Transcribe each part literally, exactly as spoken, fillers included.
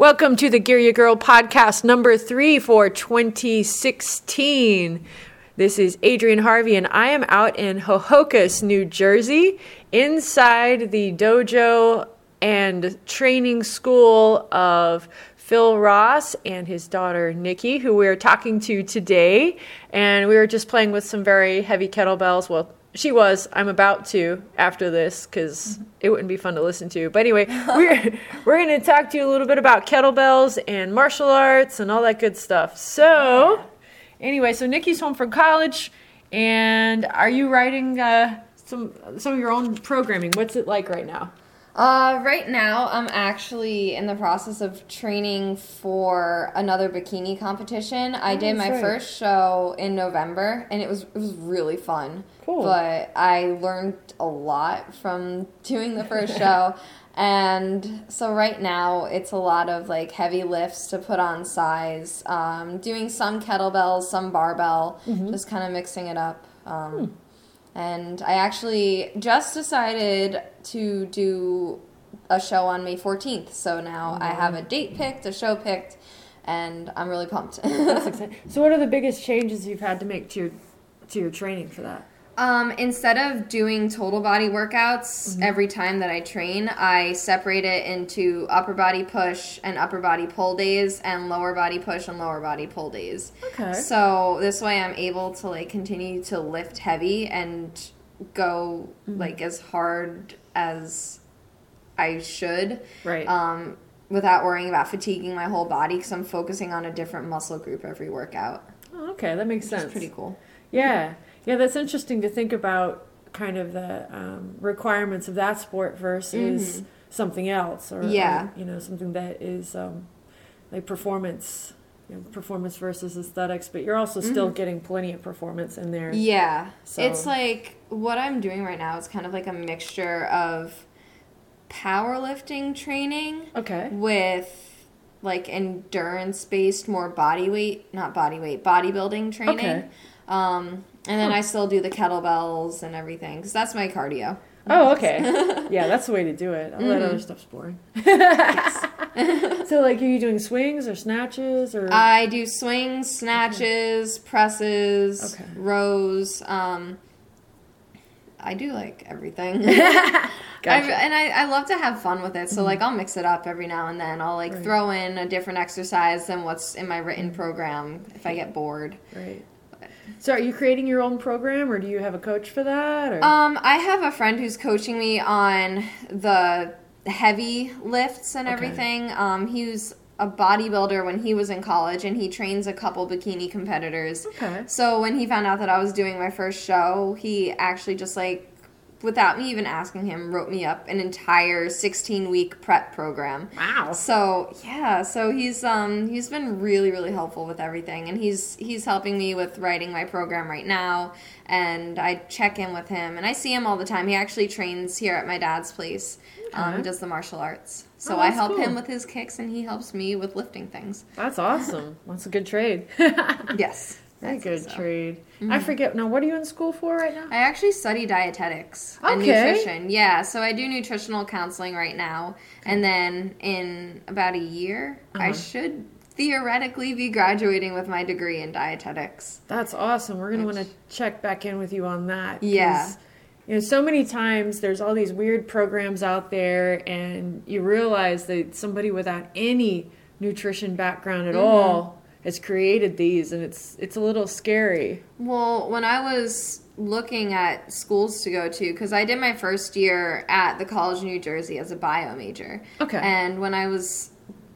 Welcome to the Gear Ya Girl podcast number three for twenty sixteen. This is Adrienne Harvey, and I am out in Ho-Ho-Kus, New Jersey, inside the dojo and training school of Phil Ross and his daughter, Nikki, who we're talking to today. And we were just playing with some very heavy kettlebells. Well, she was. I'm about to after this because it wouldn't be fun to listen to. But anyway, we're we're going to talk to you a little bit about kettlebells and martial arts and all that good stuff. So anyway, so Nikki's home from college, and are you writing uh, some some of your own programming? What's it like right now? Uh, right now, I'm actually in the process of training for another bikini competition. I Oh, did my that's right. first show in November, and it was it was really fun. Cool. But I learned a lot from doing the first show. And so right now, it's a lot of like heavy lifts to put on size, um, doing some kettlebells, some barbell, Mm-hmm. just kind of mixing it up. Um, And I actually just decided to do a show on May fourteenth. So now I have a date picked, a show picked, and I'm really pumped. That's exciting. So what are the biggest changes you've had to make to your to your training for that? um, instead of doing total body workouts Mm-hmm. every time that I train, I separate it into upper body push and upper body pull days and lower body push and lower body pull days. Okay. So this way I'm able to like continue to lift heavy and go Mm-hmm. like as hard as I should. Right. Um, without worrying about fatiguing my whole body because I'm focusing on a different muscle group every workout. Oh, okay, that makes sense. It's pretty cool. Yeah, yeah, that's interesting to think about. Kind of the um, requirements of that sport versus something else, or, Yeah. or, you know, something that is um, like performance, you know, performance versus aesthetics. But you're also still getting plenty of performance in there. Yeah. So- It's like what I'm doing right now is kind of like a mixture of powerlifting training Okay. with like endurance based, more body weight, not body weight, bodybuilding training. Okay. Um, and then Huh. I still do the kettlebells and everything because that's my cardio. Oh, okay. Yeah, that's the way to do it. All that other stuff's boring. So, like, are you doing swings or snatches or? I do swings, snatches, presses, Okay. rows. Um, I do like everything. Gotcha. I, and I, I love to have fun with it. So, like, I'll mix it up every now and then. I'll, like, Right. throw in a different exercise than what's in my written program if I get bored. Right. So, are you creating your own program, or do you have a coach for that? Or? Um, I have a friend who's coaching me on the heavy lifts and Okay. everything. Um, he was a bodybuilder when he was in college, and he trains a couple bikini competitors. Okay. So when he found out that I was doing my first show, he actually just like, without me even asking him, wrote me up an entire sixteen week prep program. Wow. So yeah, so he's um he's been really really helpful with everything, and he's he's helping me with writing my program right now. And I check in with him, and I see him all the time. He actually trains here at my dad's place. Um, Okay. he does the martial arts, so Oh, I that's help cool. him with his kicks, and he helps me with lifting things. That's awesome. That's a good trade. Yes, Very I'd say good so. trade. I forget. Now, what are you in school for right now? I actually study dietetics and Okay. nutrition. Yeah, so I do nutritional counseling right now. And then in about a year, I Uh-huh. should theoretically be graduating with my degree in dietetics. That's awesome. We're going to want to check back in with you on that. 'cause, Yeah. You know, so many times there's all these weird programs out there, and you realize that somebody without any nutrition background at all has created these, and it's it's a little scary. Well, when I was looking at schools to go to, because I did my first year at the College of New Jersey as a bio major. Okay. And when I was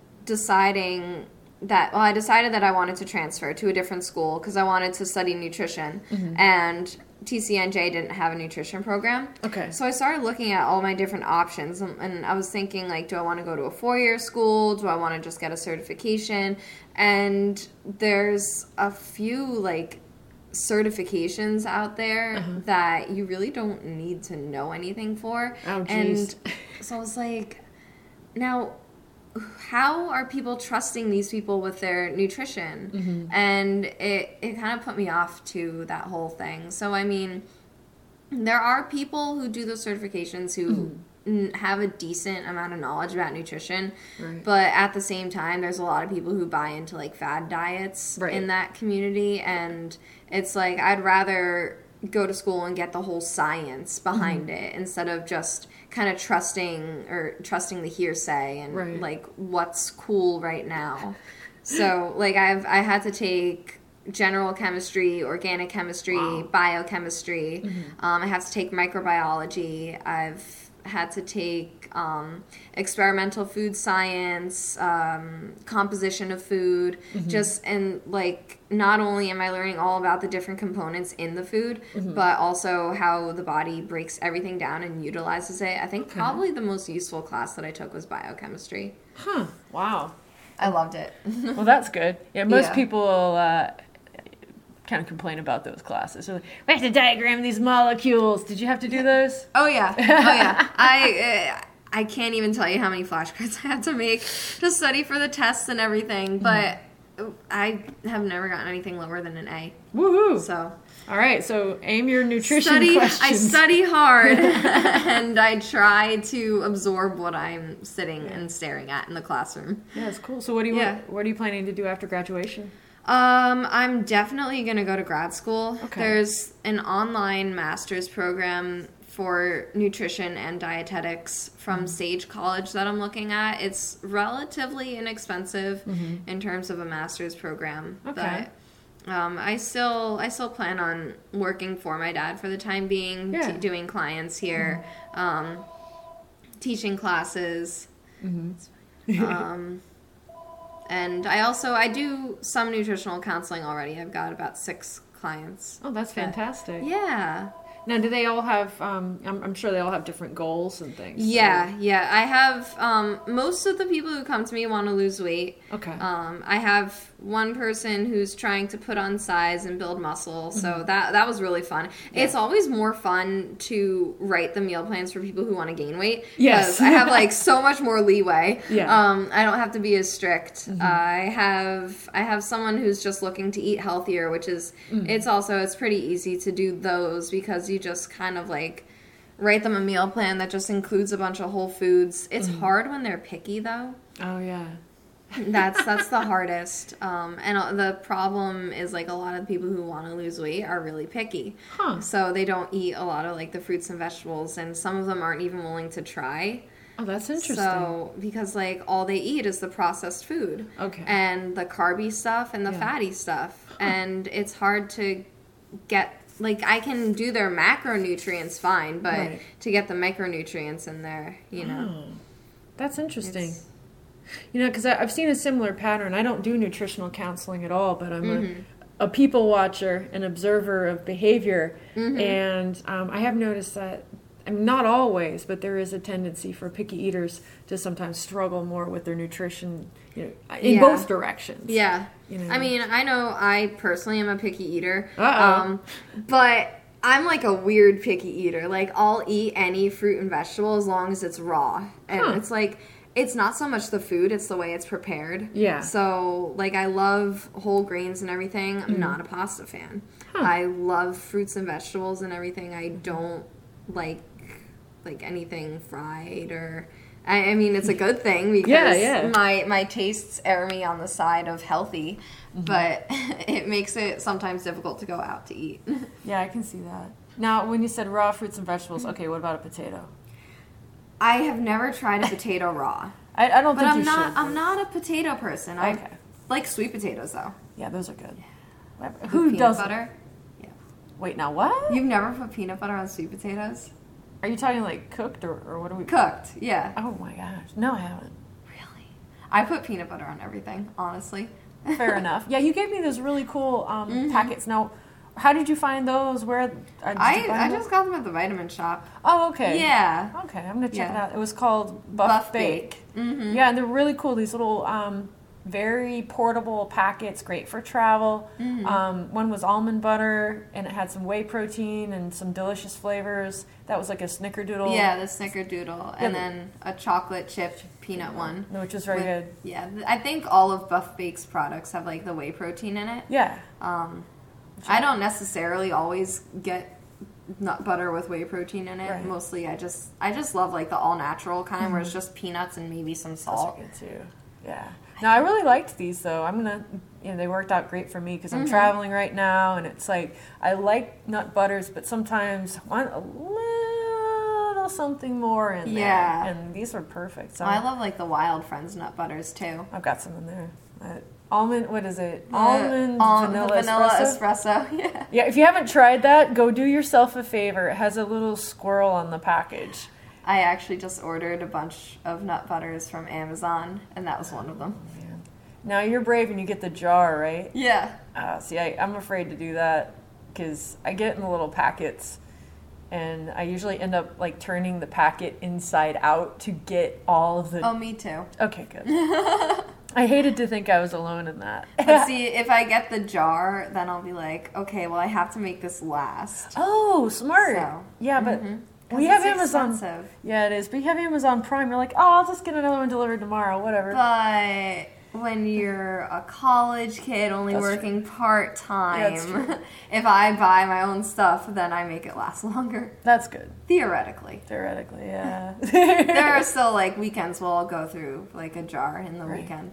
deciding that, well, I decided that I wanted to transfer to a different school because I wanted to study nutrition. And T C N J didn't have a nutrition program. Okay. So I started looking at all my different options, and, and I was thinking, like, do I want to go to a four-year school? Do I want to just get a certification? And there's a few, like, certifications out there that you really don't need to know anything for. Oh, and geez. so I was like, now, how are people trusting these people with their nutrition? Mm-hmm. And it, it kind of put me off to that whole thing. So, I mean, there are people who do those certifications who n- have a decent amount of knowledge about nutrition. Right. But at the same time, there's a lot of people who buy into like fad diets Right. in that community. And it's like, I'd rather go to school and get the whole science behind Mm-hmm. it instead of just kind of trusting or trusting the hearsay and Right. like what's cool right now. So like I've I had to take general chemistry, organic chemistry, Wow. biochemistry. Mm-hmm. Um, I have to take microbiology. I've had to take um, experimental food science, um, composition of food, Mm-hmm. just and like not only am I learning all about the different components in the food, Mm-hmm. but also how the body breaks everything down and utilizes it. I think Okay. probably the most useful class that I took was biochemistry. Huh. Wow. I loved it. Well, that's good. Yeah, most Yeah. people uh, kind of complain about those classes. They're like, we have to diagram these molecules. Did you have to do those? Oh yeah, oh yeah. I uh, I can't even tell you how many flashcards I had to make to study for the tests and everything. But I have never gotten anything lower than an A. Woohoo! So All right, so aim your nutrition study. questions. I study hard and I try to absorb what I'm sitting and staring at in the classroom. Yeah, that's cool. So what do you Yeah. what are you planning to do after graduation? Um, I'm definitely going to go to grad school. Okay. There's an online master's program for nutrition and dietetics from Sage College that I'm looking at. It's relatively inexpensive in terms of a master's program. Okay. But um, I still I still plan on working for my dad for the time being, Yeah. t- doing clients here, um, teaching classes. um, and I also I do some nutritional counseling already. I've got about six clients. Oh, that's fantastic. Yeah. Now, do they all have? Um, I'm, I'm sure they all have different goals and things. Yeah, yeah. I have um, most of the people who come to me want to lose weight. Okay. Um, I have one person who's trying to put on size and build muscle, so that that was really fun. It's always more fun to write the meal plans for people who want to gain weight. Yes. because I have like so much more leeway. Yeah. Um, I don't have to be as strict. I have I have someone who's just looking to eat healthier, which is it's also it's pretty easy to do those because you just kind of like write them a meal plan that just includes a bunch of whole foods. It's hard when they're picky though. Oh yeah. That's that's the hardest. Um, and uh, the problem is like a lot of people who want to lose weight are really picky. Huh. So they don't eat a lot of like the fruits and vegetables, and some of them aren't even willing to try. Oh, that's interesting. So because like all they eat is the processed food. Okay. And the carby stuff and the Yeah. fatty stuff. And it's hard to get like I can do their macronutrients fine, but Right. to get the micronutrients in there, you know. Oh, that's interesting. It's- You know, because I've seen a similar pattern. I don't do nutritional counseling at all, but I'm Mm-hmm. a, a people watcher, an observer of behavior, Mm-hmm. and um, I have noticed that, I mean, not always, but there is a tendency for picky eaters to sometimes struggle more with their nutrition, you know, in Yeah. both directions. Yeah. You know. I mean, I know I personally am a picky eater. Uh-oh. Um, but I'm like a weird picky eater. Like, I'll eat any fruit and vegetable as long as it's raw. And Huh. it's like, it's not so much the food, it's the way it's prepared. Yeah. So, like, I love whole grains and everything. I'm not a pasta fan. Huh. I love fruits and vegetables and everything. I don't like, like, anything fried or... I, I mean, it's a good thing because Yeah, yeah. my my tastes err me on the side of healthy, but it makes it sometimes difficult to go out to eat. Yeah, I can see that. Now, when you said raw fruits and vegetables, okay, what about a potato? I have never tried a potato raw, I, I don't but think I'm you not should. I'm not a potato person. I Okay. like sweet potatoes though. Yeah, those are good. With Who peanut does butter? Wait, now what? You've never put peanut butter on sweet potatoes? Are you talking like cooked or, or what are we? Cooked, yeah. Oh my gosh, no, I haven't. Really? I put peanut butter on everything, honestly. Fair enough. Yeah, you gave me those really cool um, Mm-hmm. packets. Now, how did you find those? Where? Uh, did you I buy I them? just got them at the vitamin shop. Oh, okay. Yeah. Okay, I'm gonna check it Yeah. out. It was called Buff, Buff Bake. Bake. Mm-hmm. Yeah, and they're really cool. These little, um, very portable packets, great for travel. Mm-hmm. Um, one was almond butter, and it had some whey protein and some delicious flavors. That was like a snickerdoodle. Yeah, the snickerdoodle, and Yeah. then a chocolate chip peanut one. Which was very with- good. Yeah, th- I think all of Buff Bake's products have like the whey protein in it. Yeah. Um, I don't necessarily always get nut butter with whey protein in it. Right. Mostly, I just I just love like the all natural kind Mm-hmm. where it's just peanuts and maybe some Those salt. are good too. Yeah. Now I really liked these though. I'm gonna, you know, they worked out great for me because I'm Mm-hmm. traveling right now, and it's like I like nut butters, but sometimes I want a little something more in there. Yeah. And these were perfect. So I love like the Wild Friends nut butters too. I've got some in there. Uh, almond, what is it? The Almond al- vanilla, the vanilla espresso. espresso. Yeah. Yeah, if you haven't tried that, go do yourself a favor. It has a little squirrel on the package. I actually just ordered a bunch of nut butters from Amazon, and that was one of them. Man. Now you're brave and you get the jar, right? Yeah. Uh, see, I, I'm afraid to do that because I get it in the little packets, and I usually end up like turning the packet inside out to get all of the. Oh, me too. Okay, good. I hated to think I was alone in that. But see, if I get the jar, then I'll be like, okay, well, I have to make this last. Oh, smart. So, yeah, but mhm. we 'Cause have it's Amazon. expensive. Yeah, it is. But you have Amazon Prime. You're like, oh, I'll just get another one delivered tomorrow. Whatever. But when you're a college kid only That's working part That's time, true. if I buy my own stuff, then I make it last longer. That's good. Theoretically. Theoretically, yeah. There are still like weekends where I'll go through like a jar in the Right. weekend.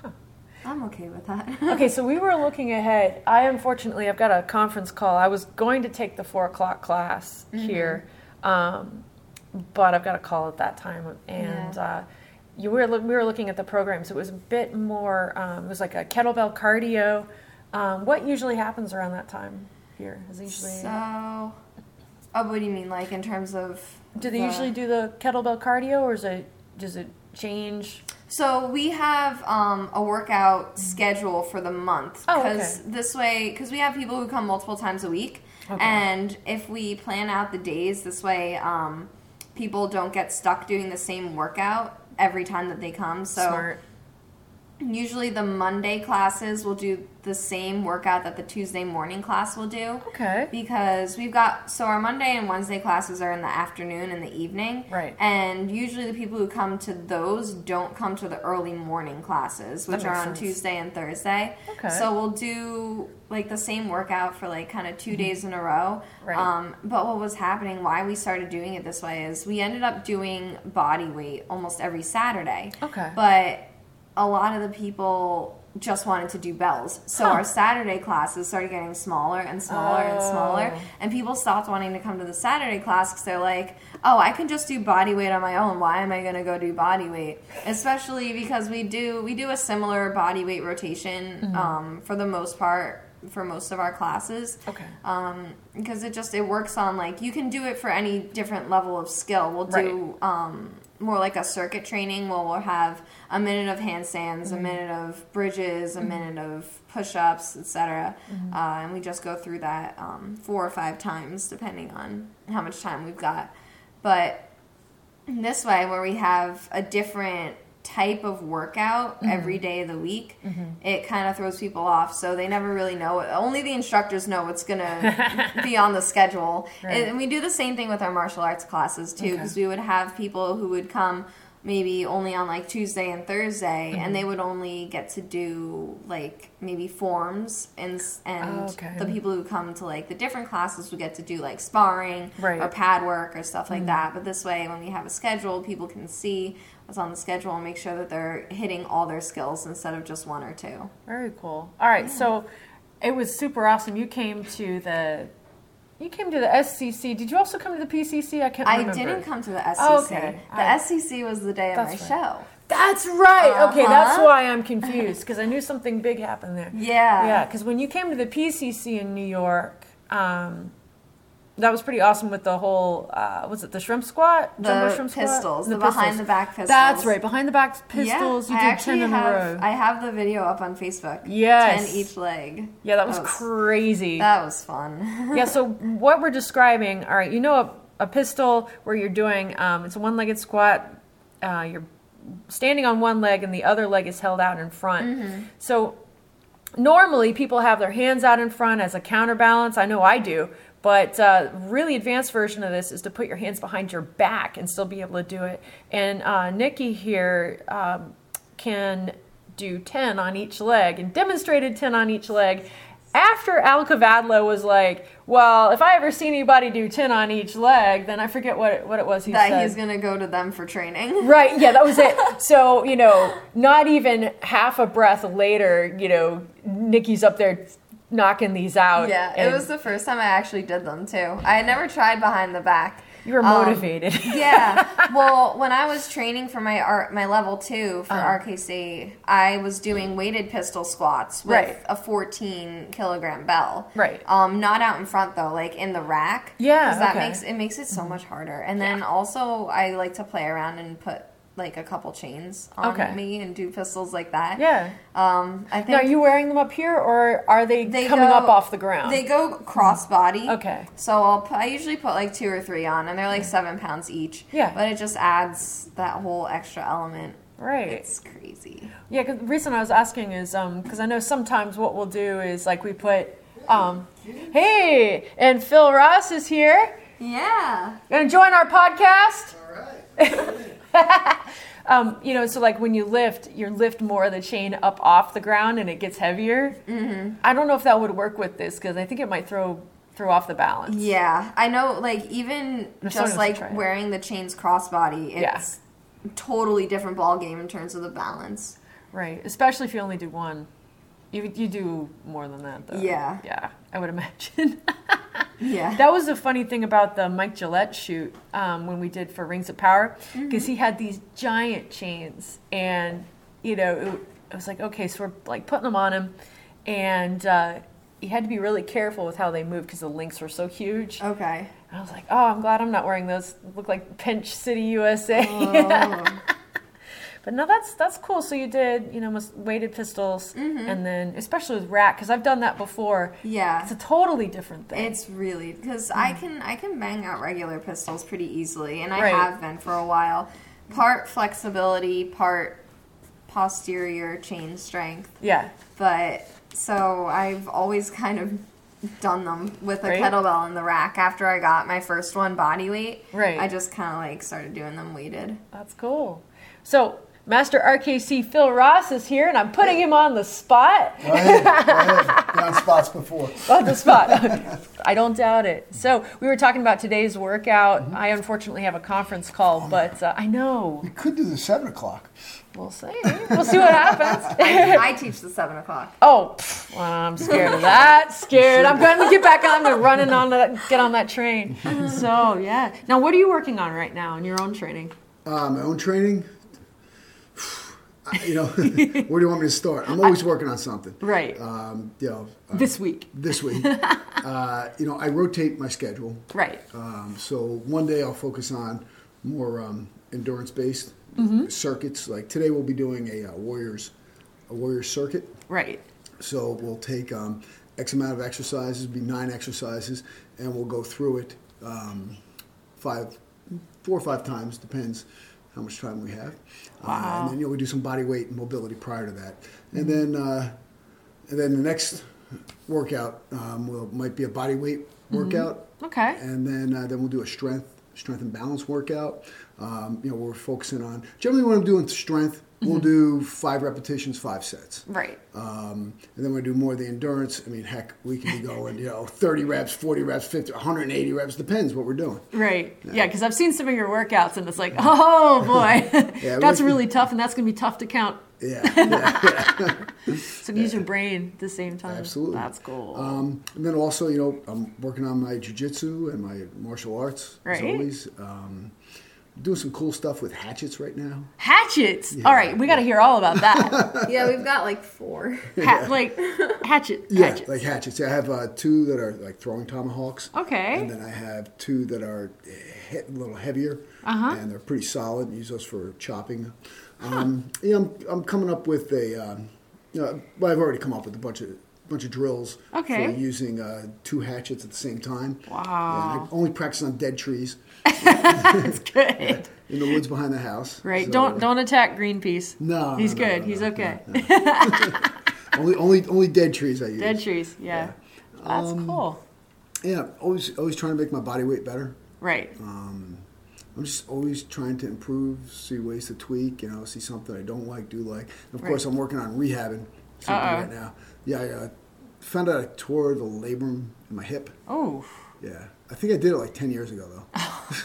I'm okay with that. Okay, so we were looking ahead. I unfortunately, I've got a conference call. I was going to take the four o'clock class Mm-hmm. here, um, but I've got a call at that time. And Yeah. uh, you were we were looking at the programs. It was a bit more. Um, it was like a kettlebell cardio. Um, what usually happens around that time here? Is it usually So, oh, what do you mean, like in terms of? do they the- usually do the kettlebell cardio, or is it does it change? So we have um, a workout schedule for the month Oh, because okay. this way, because we have people who come multiple times a week, Okay. and if we plan out the days this way, um, people don't get stuck doing the same workout every time that they come. So Smart. usually the Monday classes will do the same workout that the Tuesday morning class will do. Okay. Because we've got, so our Monday and Wednesday classes are in the afternoon and the evening. Right. And usually the people who come to those don't come to the early morning classes, which That are makes on sense. Tuesday and Thursday. Okay. So we'll do like the same workout for like kind of two days in a row. Right. Um, but what was happening, why we started doing it this way is we ended up doing body weight almost every Saturday. Okay. But a lot of the people just wanted to do bells. So Huh. our Saturday classes started getting smaller and smaller and smaller. Oh. And people stopped wanting to come to the Saturday class because they're like, oh, I can just do body weight on my own. Why am I going to go do body weight? Especially because we do we do a similar body weight rotation Mm-hmm. um, for the most part for most of our classes. Okay. Um, because it just, it works on like, you can do it for any different level of skill. We'll do um, more like a circuit training where we'll have a minute of handstands, Mm-hmm. a minute of bridges, a minute of push-ups, et cetera. Mm-hmm. Uh, and we just go through that um, four or five times depending on how much time we've got. But this way, where we have a different type of workout Mm-hmm. every day of the week, it kind of throws people off. So they never really know. Only the instructors know what's going to be on the schedule. Right. And we do the same thing with our martial arts classes too, Okay. because we would have people who would come maybe only on like Tuesday and Thursday, Mm-hmm. and they would only get to do like maybe forms, and and Oh, okay. the people who come to like the different classes would get to do like sparring Right. or pad work or stuff like that. But this way, when we have a schedule, people can see what's on the schedule and make sure that they're hitting all their skills instead of just one or two. Very cool. All right, so it was super awesome. You came to the you came to the S C C. Did you also come to the P C C? I can't I remember. didn't come to the S C C. Oh, okay. The I- S C C was the day of my That's right. show. That's right. Okay, that's Uh-huh. why I'm confused because I knew something big happened there. Yeah. Yeah, because when you came to the P C C in New York, um, that was pretty awesome with the whole, uh, was it the shrimp squat? The Jumbo shrimp squat? pistols, the pistols. behind the back pistols. That's right, behind the back pistols. Yeah, you I did actually ten in have, a row. I have the video up on Facebook. Yes. ten each leg. yeah, that was, that was- crazy. That was fun. Yeah, so what we're describing, all right, you know a, a pistol where you're doing, um, it's a one-legged squat, uh, you're standing on one leg and the other leg is held out in front. Mm-hmm. So normally people have their hands out in front as a counterbalance. I know I do. But uh, really advanced version of this is to put your hands behind your back and still be able to do it. And uh, Nikki here um, can do ten on each leg and demonstrated ten on each leg. after Al Cavadlo was like, well, if I ever see anybody do ten on each leg, then I forget what it, what it was he that said. he's going to go to them for training. Right, yeah, that was it. So, you know, not even half a breath later, you know, Nikki's up there knocking these out. Yeah, it was the first time I actually did them, too. I had never tried behind the back. You were motivated. Um, yeah. Well, when I was training for my art, my level two for uh-huh. R K C, I was doing weighted pistol squats with right. a fourteen kilogram bell. Right. Um, not out in front though, like in the rack. Yeah. Because that okay. makes it makes it so much harder. And then yeah. also, I like to play around and put like a couple chains on okay. me and do pistols like that. Yeah. Um, I think. Now, are you wearing them up here, or are they, they coming go, up off the ground? They go cross body. Okay. So I'll put, I usually put like two or three on, and they're like seven pounds each. Yeah. But it just adds that whole extra element. Right. It's crazy. Yeah, because the reason I was asking is because um, I know sometimes what we'll do is like we put, um, hey, and Phil Ross is here. Yeah. Gonna join our podcast? All right. Um, you know, so like when you lift, you lift more of the chain up off the ground and it gets heavier. Mm-hmm. I don't know if that would work with this because I think it might throw throw off the balance. Yeah, I know. Like even just like wearing the chains crossbody, it's yeah. totally different ball game in terms of the balance. Right, especially if you only do one. You you do more than that though. Yeah, yeah, I would imagine. Yeah. That was the funny thing about the Mike Gillette shoot um, when we did for Rings of Power, because mm-hmm. he had these giant chains, and you know it, it was like, okay, so we're like putting them on him, and uh, he had to be really careful with how they moved because the links were so huge. Okay. And I was like, oh, I'm glad I'm not wearing those. They look like Pinch City, U S A. Oh. But no, that's that's cool. So you did, you know, weighted pistols, mm-hmm. and then especially with rack, because I've done that before. Yeah, it's a totally different thing. It's really because mm. I can I can bang out regular pistols pretty easily, and I right. have been for a while. Part flexibility, part posterior chain strength. Yeah. But so I've always kind of done them with a right. kettlebell in the rack. After I got my first one body weight, right. I just kind of like started doing them weighted. That's cool. So. Master R K C Phil Ross is here, and I'm putting him on the spot. Go ahead. Go ahead. Been on spots before. On the spot. I don't doubt it. So we were talking about today's workout. Mm-hmm. I unfortunately have a conference call, but uh, I know. We could do the seven o'clock. We'll see. We'll see what happens. I, I teach the seven o'clock. Oh, pff, well, I'm scared of that. Scared. I'm going to get back on the running on the get on that train. So yeah. Now, what are you working on right now in your own training? Uh, my own training. You know, where do you want me to start? I'm always working on something. Right. Um, you know, uh, this week. This week. uh, you know, I rotate my schedule. Right. Um, so one day I'll focus on more um, endurance-based mm-hmm. circuits. Like today we'll be doing a uh, Warriors, a Warriors circuit. Right. So we'll take um, X amount of exercises, be nine exercises, and we'll go through it um, five, four or five times, depends how much time we have. Wow. Uh, and then you know we do some body weight and mobility prior to that, and then uh, and then the next workout um, will might be a body weight workout. Mm-hmm. Okay. And then uh, then we'll do a strength strength and balance workout. Um, you know we're focusing on generally when I'm doing strength. We'll do five repetitions, five sets. Right. Um, and then we do more of the endurance. I mean, heck, we could be going, you know, thirty reps, forty reps, fifty, one hundred eighty reps. Depends what we're doing. Right. Yeah, because yeah, I've seen some of your workouts, and it's like, oh, boy. Yeah, that's really tough, and that's going to be tough to count. Yeah. yeah, yeah. So use your brain at the same time. Absolutely. That's cool. Um, and then also, you know, I'm working on my jiu-jitsu and my martial arts, right. as always. Um, doing some cool stuff with hatchets right now. Hatchets? Yeah. All right, we got to hear all about that. Yeah, we've got like four. Ha- like hatchet. Yeah, hatchets. like hatchets. I have uh, two that are like throwing tomahawks. Okay. And then I have two that are he- a little heavier. Uh-huh. And they're pretty solid. Use those for chopping. Um, huh. Yeah, I'm, I'm coming up with a. Um, you know, well, I've already come up with a bunch of bunch of drills okay. for using uh, two hatchets at the same time. Wow. Yeah, I only practice on dead trees. That's good. In the woods behind the house. Right. So, don't don't attack Greenpeace. No. He's no, good. no, He's no, okay. No, no. only only only dead trees I use. Dead trees. Yeah. yeah. That's um, cool. Yeah. Always always trying to make my body weight better. Right. Um, I'm just always trying to improve, see ways to tweak. You know, see something I don't like, do like. And of right. course, I'm working on rehabbing something Uh-oh. right now. Yeah. I, uh, found out I tore the labrum in my hip. Oh. Yeah. I think I did it like ten years ago, though.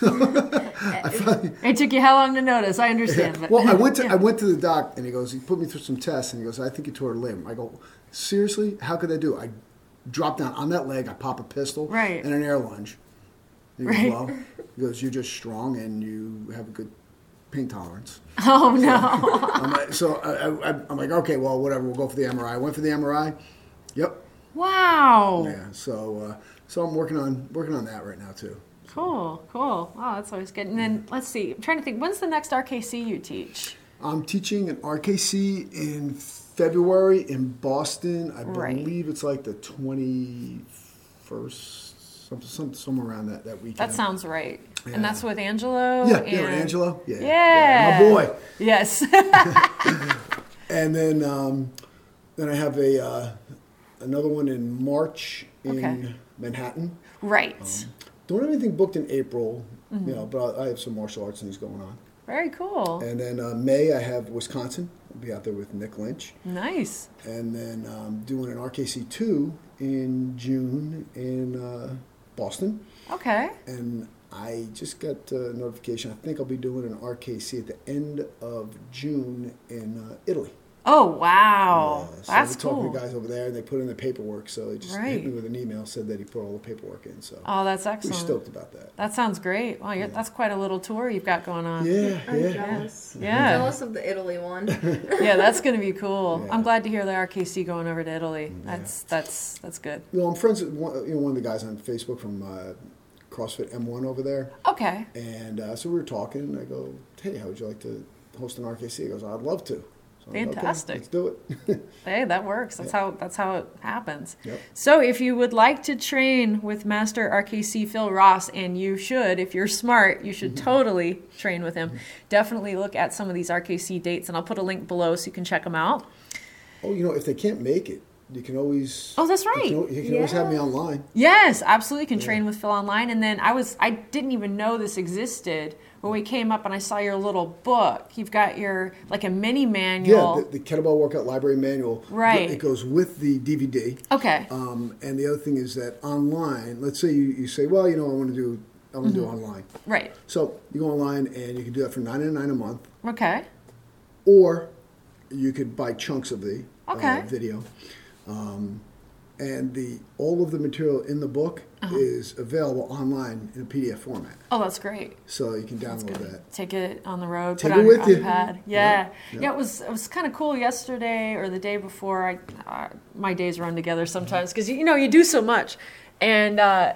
It took you how long to notice? I understand. Yeah. But, Well, I went to yeah. I went to the doc, and he goes, he put me through some tests, and he goes, I think you tore a labrum. I go, seriously? How could I do it? I drop down on that leg, I pop a pistol, Right. and an air lunge. He goes, Right. well, he goes, you're just strong, and you have a good pain tolerance. Oh, no. I'm like, so I, I, I'm like, okay, well, whatever, we'll go for the M R I. I went for the M R I. Yep. Wow. Yeah. So, uh, so I'm working on working on that right now too. Cool, cool. Wow, that's always good. And then, let's see, I'm trying to think, when's the next R K C you teach? I'm teaching an R K C in February in Boston. I Right. believe it's like the twenty-first, some, some, somewhere around that, that weekend. That sounds right. Yeah. And that's with Angelo? Yeah, and... yeah, Angelo. Yeah, Yeah. my boy. Yes. And then um, then I have a uh, another one in March in Okay. Manhattan. Right. Um, don't have anything booked in April, Mm-hmm. you know, but I I have some martial arts things going on. Very cool. And then uh, May I have Wisconsin. I'll be out there with Nick Lynch. Nice. And then um, doing an R K C two in June in uh, Boston. Okay. And I just got a notification. I think I'll be doing an R K C at the end of June in uh, Italy. Oh, wow. Yeah, so That's we talked cool. to the guys over there, and they put in the paperwork. So he just Right. hit me with an email, said that he put all the paperwork in. So Oh, that's pretty excellent. stoked about that. That sounds great. Wow, you're, that's quite a little tour you've got going on. Yeah, I'm yeah. jealous. Yeah. I'm jealous of the Italy one. Yeah, that's going to be cool. Yeah. I'm glad to hear the R K C going over to Italy. That's that's that's good. Well, I'm friends with one, you know, one of the guys on Facebook from uh, CrossFit M one over there. Okay. And uh, so we were talking, and I go, hey, how would you like to host an R K C? He goes, I'd love to. So I'm like, Fantastic. Okay, let's do it. Hey, that works. That's Yeah. how that's how it happens. Yep. So, if you would like to train with Master R K C Phil Ross, and you should, if you're smart, you should totally train with him. Definitely look at some of these R K C dates, and I'll put a link below so you can check them out. Oh, you know, if they can't make it, you can always. Oh, that's You right. can, al- you can always have me Yeah. online. Yes, absolutely can train with Phil online. And then I was I didn't even know this existed when we came up and I saw your little book. You've got your like a mini manual. Yeah, the, the Kettlebell Workout Library Manual. Right. It goes with the D V D. Okay. Um, and the other thing is that online, let's say you, you say, well, you know, I want to do I want to do Mm-hmm. online. Right. So you go online and you can do that for nine ninety-nine a month, Okay. or you could buy chunks of the Okay. uh, video. Um, and the all of the material in the book Uh-huh. is available online in a P D F format, Oh, that's great. so you can download that. Take it on the road. Take put it it on with your you. iPad. Yeah. Yeah, yeah, yeah. It was it was kind of cool yesterday or the day before. I uh, my days run together sometimes because you know you do so much, and uh,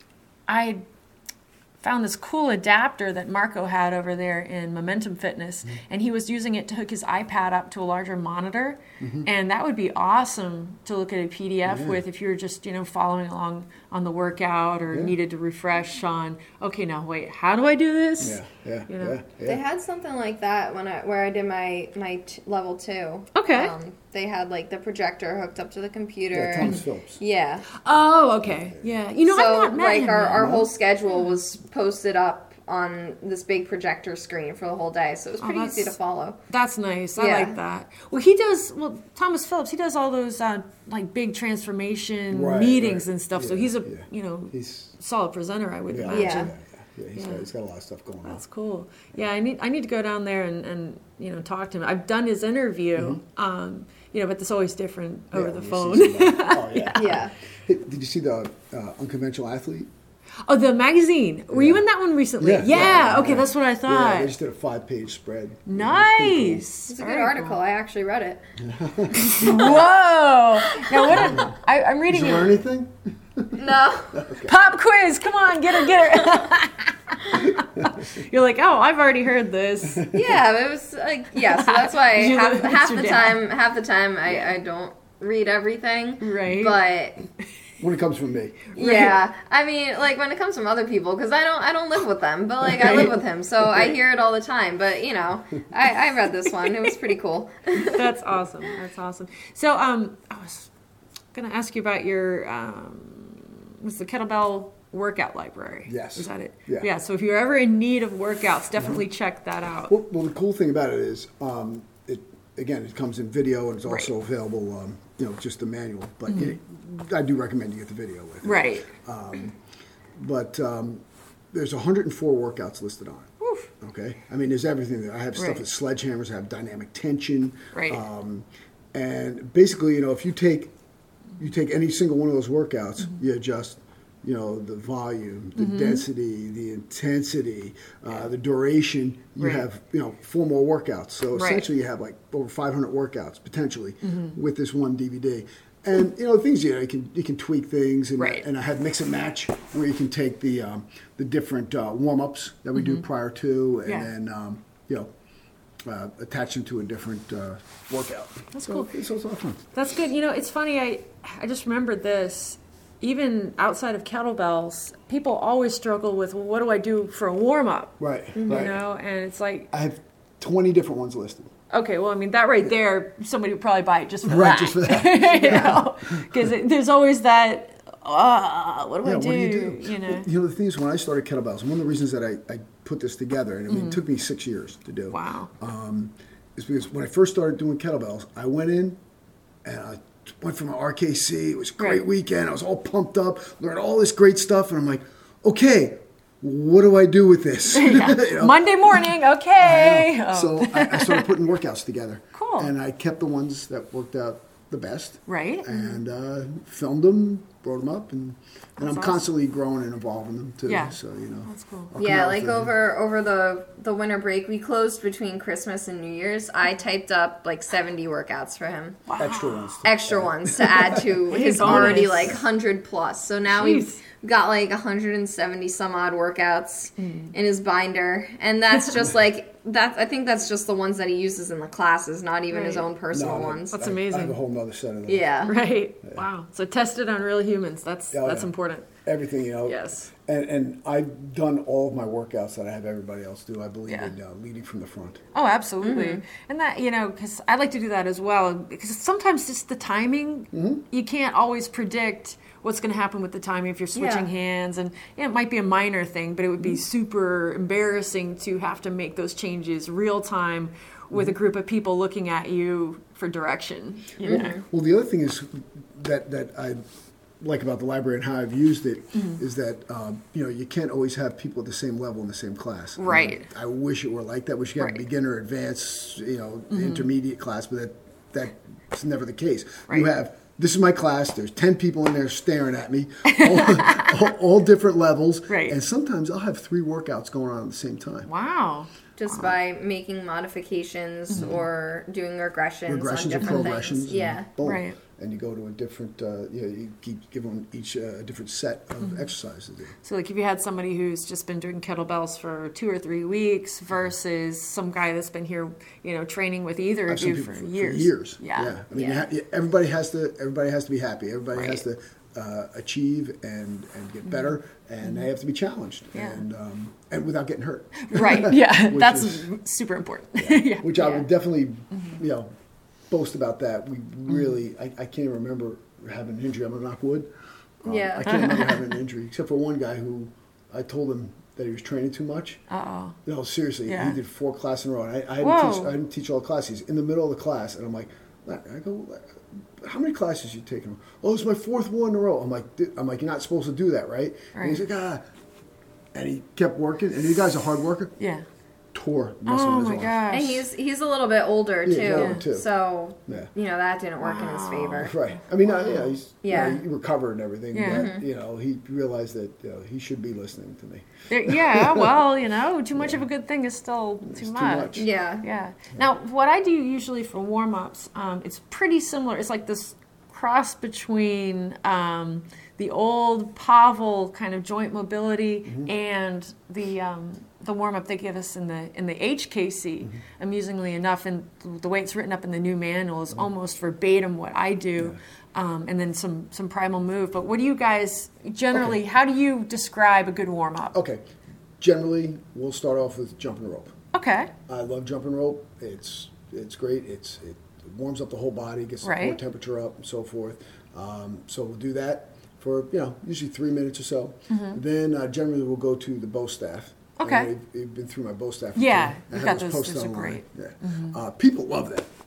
I found this cool adapter that Marco had over there in Momentum Fitness, Mm-hmm. and he was using it to hook his iPad up to a larger monitor, and that would be awesome to look at a P D F Mm-hmm. Yeah. with if you're just you know following along on the workout or Yeah. needed to refresh on. Okay, now wait, how do I do this? Yeah, yeah, You know. yeah, yeah. They had something like that when I where I did my my t- level two. Okay. Um, they had like the projector hooked up to the computer. yeah, Thomas and- Phillips. yeah. Oh, okay, yeah. You know, so I've not met like him our, yet. our whole schedule was posted up on this big projector screen for the whole day, so it was Oh, pretty easy to that's- follow. That's nice. I Yeah. like that. Well, he does. Well, Thomas Phillips. He does all those uh, like big transformation Right, meetings right. and stuff. So Yeah, he's a yeah. you know He's solid presenter. I would yeah, imagine. yeah, Yeah. yeah, yeah. He's, Yeah. Got, he's got a lot of stuff going on. That's cool. Yeah, I need I need to go down there and, and you know talk to him. I've done his interview. Um, you know, but it's always different over Yeah, the when you see phone. somebody- oh yeah. Yeah. Hey, did you see the uh, Unconventional Athlete? Oh, the magazine. Were you in that one recently? Yeah, Yeah. yeah, okay, yeah. that's what I Yeah, thought. they just did a five-page spread. Nice. It's a good Very article. cool. I actually read it. Whoa! Now what? Did, I, I'm Did reading you it. learn anything? No. Pop quiz! Come on, get her, get her. You're like, oh, I've already heard this. Yeah, it was like yeah. So that's why You half, live- it's half your the dad. time, half the time I, I don't read everything. Right. But When it comes from me. yeah, I mean, like when it comes from other people, because I don't, I don't live with them, but like I live with him, so I hear it all the time. But you know, I, I read this one; it was pretty cool. That's awesome. That's awesome. So, um, I was gonna ask you about your um, was the kettlebell workout library? Yes. Is that it? Yeah. Yeah. So if you're ever in need of workouts, definitely check that out. Well, well, the cool thing about it is, um, it again, it comes in video and it's Right. also available, um, you know, just the manual. But it, I do recommend you get the video with it. Right. But um, there's one hundred four workouts listed on it. Oof. Okay, I mean, there's everything there. I have stuff Right. with sledgehammers. I have dynamic tension. Right. Um, and basically, you know, if you take you take any single one of those workouts, Mm-hmm. you adjust, you know, the volume, the density, the intensity, uh, the duration. You Right. have, you know, four more workouts. So Right. essentially, you have like over five hundred workouts potentially with this one D V D. And you know, things you know, you can you can tweak things, and, Right. and I have mix and match where you can take the um, the different uh, warm ups that we do prior to, and Yeah. then um, you know uh, attach them to a different uh, workout. That's so, cool. So it's a lot of fun. That's good. You know, it's funny. I I just remembered this. Even outside of kettlebells, people always struggle with, well, what do I do for a warm up? Right. You Right. know, and it's like, I have twenty different ones listed. okay, well, I mean, that right there, somebody would probably buy it just for Right, that. just for that. you know, because there's always that, uh, what do Yeah, I do? what do you do? You know, Well, you know, the thing is, when I started kettlebells, one of the reasons that I, I put this together, and I mean, it took me six years to do. wow. Um, is because when I first started doing kettlebells, I went in and I went from an R K C. It was a great Right. weekend. I was all pumped up, learned all this great stuff, and I'm like, okay, what do I do with this? Yeah. You know? Monday morning, okay. I know. Oh. So I, I started putting workouts together. Cool. And I kept the ones that worked out the best. Right. And uh, filmed them, brought them up, and, and I'm That's awesome. constantly growing and evolving them too. Yeah. So you know. That's cool. I'll come Yeah, out like with a- over over the the winter break, we closed between Christmas and New Year's. I typed up like seventy workouts for him, extra ones. to- extra ones to add to Hey, his bonus. already like one hundred plus. So now Jeez. we've got like one hundred seventy some odd workouts in his binder, and that's just like that. I think that's just the ones that he uses in the classes, not even his Right. own personal No, ones. That's I- I amazing. have a whole nother set of them. Yeah. Right. Wow. So tested on real humans. That's Oh, that's yeah. important. Everything, you know. Yes. And and I've done all of my workouts that I have everybody else do. I believe Yeah. in uh, leading from the front. Oh, absolutely. And that, you know, because I like to do that as well. Because sometimes just the timing, you can't always predict what's going to happen with the timing if you're switching Yeah. hands. And you know, it might be a minor thing, but it would be super embarrassing to have to make those changes real time with a group of people looking at you for direction. You know? Well, the other thing is that that I like about the library and how I've used it is that um, you know you can't always have people at the same level in the same class. I mean, Right. I wish it were like that. Wish you had Right. a beginner, advanced, you know, intermediate class, but that that's never the case. Right. You have. This is my class. There's ten people in there staring at me, all, all, all different levels, Right. and sometimes I'll have three workouts going on at the same time. Wow. Just by making modifications or doing regressions, Regressions on or different progressions, things. and Yeah. boom. Right. And you go to a different, uh, you know, you keep give them each uh, a different set of exercises to do. So, like, if you had somebody who's just been doing kettlebells for two or three weeks versus some guy that's been here, you know, training with either I've of seen you people for years. years. Yeah. I mean, you Yeah. ha- everybody has to. Everybody has to be happy. Everybody has Right. to uh, achieve and and get better, and they have to be challenged, Yeah. and um, and without getting hurt. Right. Yeah. Which That's is- super important. Yeah. Which I Yeah. would definitely, Mm-hmm. you know, boast about that. We really, I, I can't even remember having an injury. I'm gonna knock wood. Um, Yeah. I can't remember having an injury except for one guy who I told him that he was training too much. Uh oh. No, seriously, Yeah. he did four classes in a row. And I, I, Whoa. didn't teach, I didn't teach all the classes. He's in the middle of the class, and I'm like, I go, how many classes you taking? Oh, it's my fourth one in a row. I'm like, "Dude," I'm like, you're not supposed to do that, right? And he's Right. like, ah. And he kept working, and the guy's a hard worker. Yeah. Tore muscle Oh in his my arm. gosh. And he's he's a little bit older Yeah, too, he's older, too. so Yeah. you know that didn't work in his favor. Right. I mean, uh, yeah, he's Yeah. You know, he recovered and everything, Yeah. but you know, he realized that you know, he should be listening to me. There- yeah, well, you know, too much of a good thing is still too too much. much. Yeah. Yeah. Now, what I do usually for warm ups, um, it's pretty similar. It's like this cross between um, the old Pavel kind of joint mobility Mm-hmm. and the um, the warm up they give us in the in the H K C. Mm-hmm. Amusingly enough, and the way it's written up in the new manual is almost verbatim what I do. Um, and then some some primal move. But what do you guys generally? Okay. How do you describe a good warm up? Okay. Generally, we'll start off with jumping rope. Okay. I love jumping rope. It's it's great. It's it warms up the whole body, gets the core Right. temperature up, and so forth. Um, so we'll do that for you know usually three minutes or so. Then uh, generally we'll go to the bow staff. Mm-hmm. Okay. I know you've, you've been through my bow staff. Yeah, routine. I you've have got those- posted those are online. great. Yeah. Uh, people love that.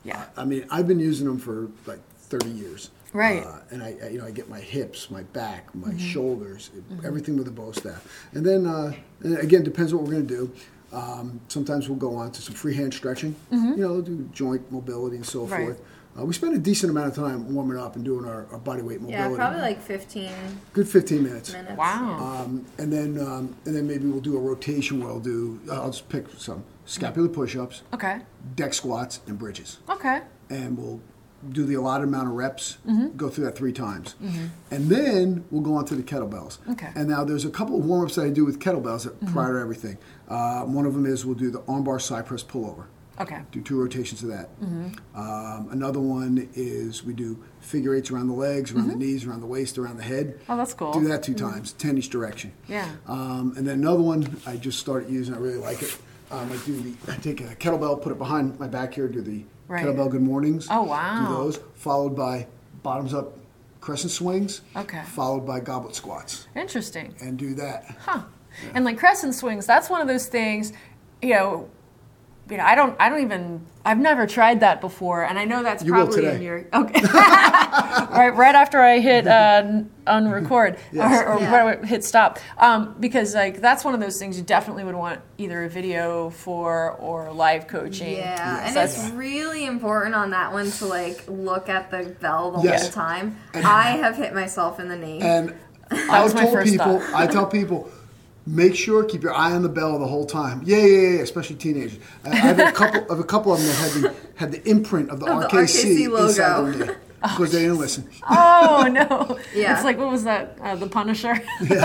Yeah. I mean, I've been using them for like thirty years. Right. Uh, and I, I, you know, I get my hips, my back, my mm-hmm. shoulders, mm-hmm. everything with the bow staff. And then, uh, and again, depends what we're going to do. Um, sometimes we'll go on to some freehand stretching. Mm-hmm. You know, do joint mobility and so right. forth. Uh, we spend a decent amount of time warming up and doing our, our body weight mobility. Yeah, probably like fifteen. Good fifteen minutes. minutes wow. Yeah. Um, and then, um, and then maybe we'll do a rotation where I'll do. Uh, I'll just pick some scapular push-ups. Okay. Deck squats and bridges. Okay. And we'll do the allotted amount of reps. Mm-hmm. Go through that three times, mm-hmm. and then we'll go on to the kettlebells. Okay. And now there's a couple of warm-ups that I do with kettlebells that mm-hmm. prior to everything. Uh, one of them is we'll do the armbar side press pullover. Okay. Do two rotations of that. Mm-hmm. Um, another one is we do figure eights around the legs, around mm-hmm. the knees, around the waist, around the head. Oh, that's cool. Do that two mm-hmm. times, ten each direction. Yeah. Um, and then another one I just started using. I really like it. Um, I do the. I take a kettlebell, put it behind my back here, do the right. kettlebell good mornings. Oh wow. Do those, followed by bottoms up crescent swings. Okay. Followed by goblet squats. Interesting. And do that. Huh. Yeah. And like crescent swings, that's one of those things, you know. You know, I don't. I don't even. I've never tried that before, and I know that's you will probably today. in your. Okay. right, right after I hit uh, unrecord yes. or, or yeah. hit stop, um, because like that's one of those things you definitely would want either a video for or live coaching. Yeah, yes. and that's, it's really important on that one to like look at the bell the yes. whole time. I have hit myself in the knee. And that I was my told first people. thought. I tell people. Make sure keep your eye on the bell the whole time. Yeah, yeah, yeah, especially teenagers. I I have a couple of a couple of them that had the had the imprint of the Of the R K C, R K C logo. inside their knee because they didn't listen. Oh no! Yeah. It's like what was that? Uh, the Punisher.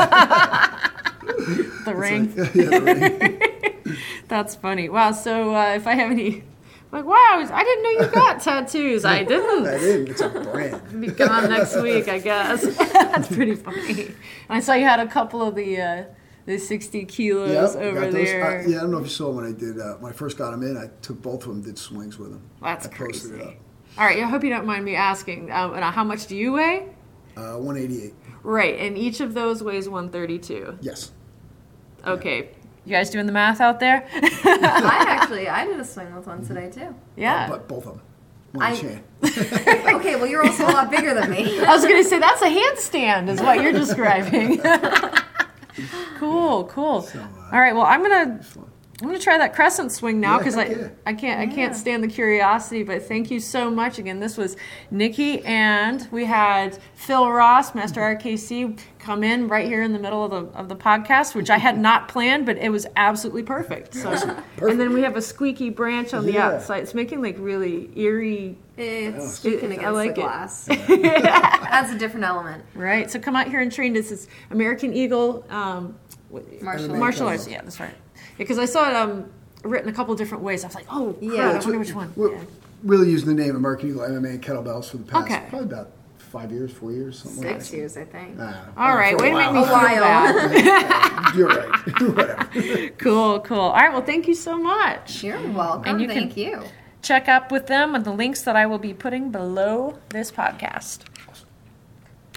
Yeah. the ring. Like, yeah, the ring. That's funny. Wow. So uh, if I have any. Like, wow, I didn't know you got tattoos. I didn't. I didn't. It's a brand. Be gone next week, I guess. That's pretty funny. And I saw you had a couple of the uh, the sixty kilos Yep, over got those. there. I, yeah, I don't know if you saw when I did, uh, when I first got them in, I took both of them, did swings with them. That's I posted crazy. it up. All right, I hope you don't mind me asking. Um, and how much do you weigh? Uh, one eighty-eight. Right, and each of those weighs one thirty-two. Yes. Okay. Yeah. You guys doing the math out there? I actually, I did a swing with one today too. Yeah. Uh, but both of them. One I, chain. Okay, well you're also a lot bigger than me. I was going to say, that's a handstand is what you're describing. Cool, cool. So, uh, All right, well, I'm going to... I'm gonna try that crescent swing now Yeah, because heck I yeah. I can't I Yeah. can't stand the curiosity. But thank you so much again. This was Nikki, and we had Phil Ross, Master R K C, come in right here in the middle of the of the podcast, which I had not planned, but it was absolutely perfect. So, and then we have a squeaky branch on the Yeah. outside. It's making like really eerie. It's It- speaking against I like the it. glass. That's a different element. Right. So come out here and train. This is American Eagle. Um, what- Martial martial arts. arts. Yeah, that's right. Because I saw it um, written a couple different ways. I was like, oh, crap, Yeah. I That's wonder which one. We're Yeah. really using the name American Eagle M M A and kettlebells for the past Okay. probably about five years, four years, something like Six that. years, I think. Ah, All right, for way a to make me while. feel while. bad. You're right. Whatever. Cool, cool. All right, well, thank you so much. You're welcome. And you Thank can- you. Check up with them on the links that I will be putting below this podcast.